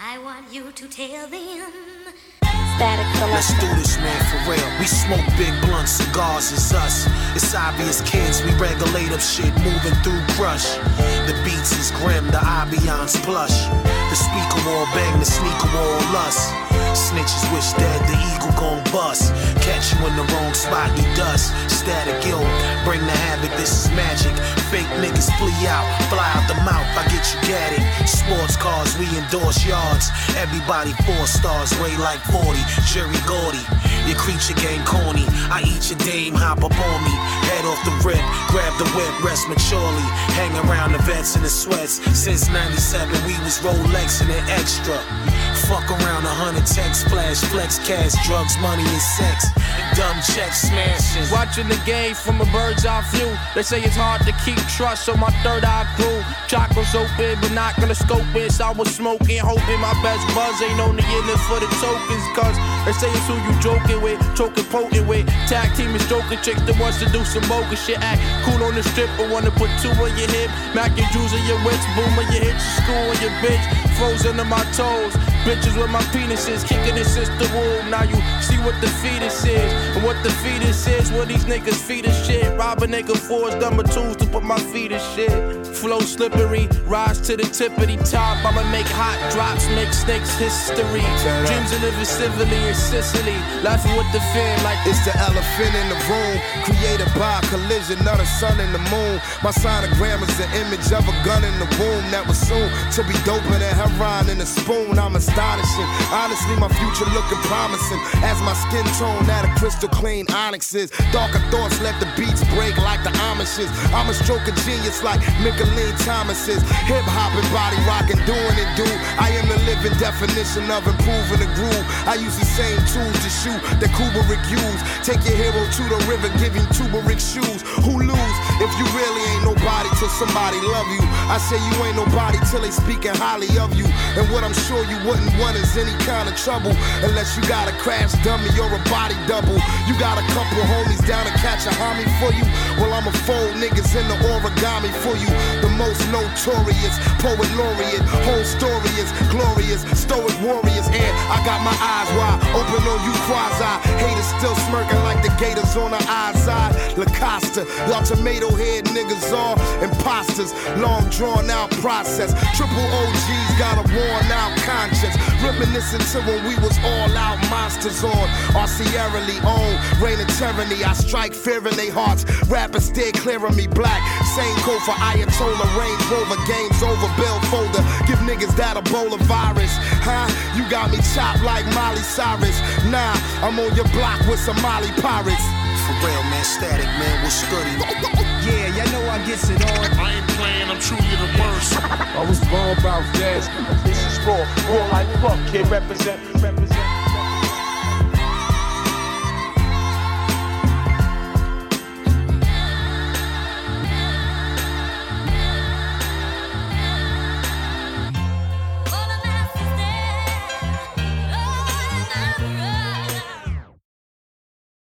I want you to tell them. Static Selector. Let's do this, man, for real. We smoke big blunt cigars, it's us. It's obvious, kids, we regulate up shit, moving through crush. The beats is grim, the ambiance plush. The speaker wall bang, the sneaker wall lust. Snitches wish dead, the eagle gon' bust. Catch you in the wrong spot, you dust. Static ill, bring the havoc, this is magic. Fake niggas flee out, fly out the mouth, I get you gatted. Sports cars, we endorse yards. Everybody 4 stars, weigh like 40. Jerry Gordy, your creature game corny. I eat your dame, hop up on me. Head off the rip, grab the whip, rest maturely. Hang around the vets in the sweats. Since 97, we was Rolexing it extra. Fuck around 100 text, flash, flex, cash, drugs, money, and sex. Dumb checks, smashing. Watching the game from a bird's eye view. They say it's hard to keep trust, so my third eye grew. Chakras open, but not gonna scope it. So I was smoking, hoping my best buzz ain't only in it for the tokens. Cause they say it's who you joking with, choking potent with. Tag team is joking chicks that wants to do some bogus shit. Act cool on the strip, but wanna put 2 on your hip. Mac your jewels on your wits, boomer your hits, your school on your bitch. Frozen to my toes. Bitches with my penises, kicking it since the womb. Now you see what the fetus is. And what the fetus is, what these niggas feed is shit. Rob a nigga for his number 2s to put my feet in shit. Flow slippery, rise to the tippity top. I'ma make hot drops, make snakes history. Dreams of living civilly in Sicily. Laughing with the fin like it's the elephant in the room. Created by a collision of the sun and the moon. My sonogram is the image of a gun in the womb that was soon to be doper than heroin in a spoon. I'm astonishing. Honestly, my future looking promising. As my skin tone at a crystal clean onyx is. Darker thoughts let the beats break like the Amishes. I'm a stroke of genius like Michelin Thomas's. Hip hopping, body rocking, doing it, dude. I am the living definition of improving the groove. I use the same tools to shoot that Kubrick used. Take your hero to the river, give him turmeric shoes. Who lose if you really ain't nobody till somebody love you? I say you ain't nobody till they speaking highly of you. And what I'm sure you wouldn't want is any kind of trouble, unless you got a crash dummy or a body double. You got a couple homies down to catch a homie for you. Well, I'ma fold niggas in the origami for you. The most notorious poet laureate. Whole story is glorious. Stoic warriors, and I got my eyes wide open on you quasi. Haters still smirking like the gators on the outside. Lacosta, y'all tomato head niggas are imposters. Long drawn out process. Triple OGs got a worn out conscience. Reminiscent to when we was all out monsters on our Sierra Leone. Reign of tyranny, I strike fear in their hearts. Rappers stay clearing me black. Same code for Ayatollah, Range Rover, games over, bill folder. Give niggas that Ebola virus. Huh? You got me chopped like Miley Cyrus. Nah, I'm on your block with Somali pirates. For real, man, Static, man, what's goody? Yeah, y'all know I gets it on. I ain't playing, I'm truly the worst. I was born about that. This is raw like fuck, kid, represent.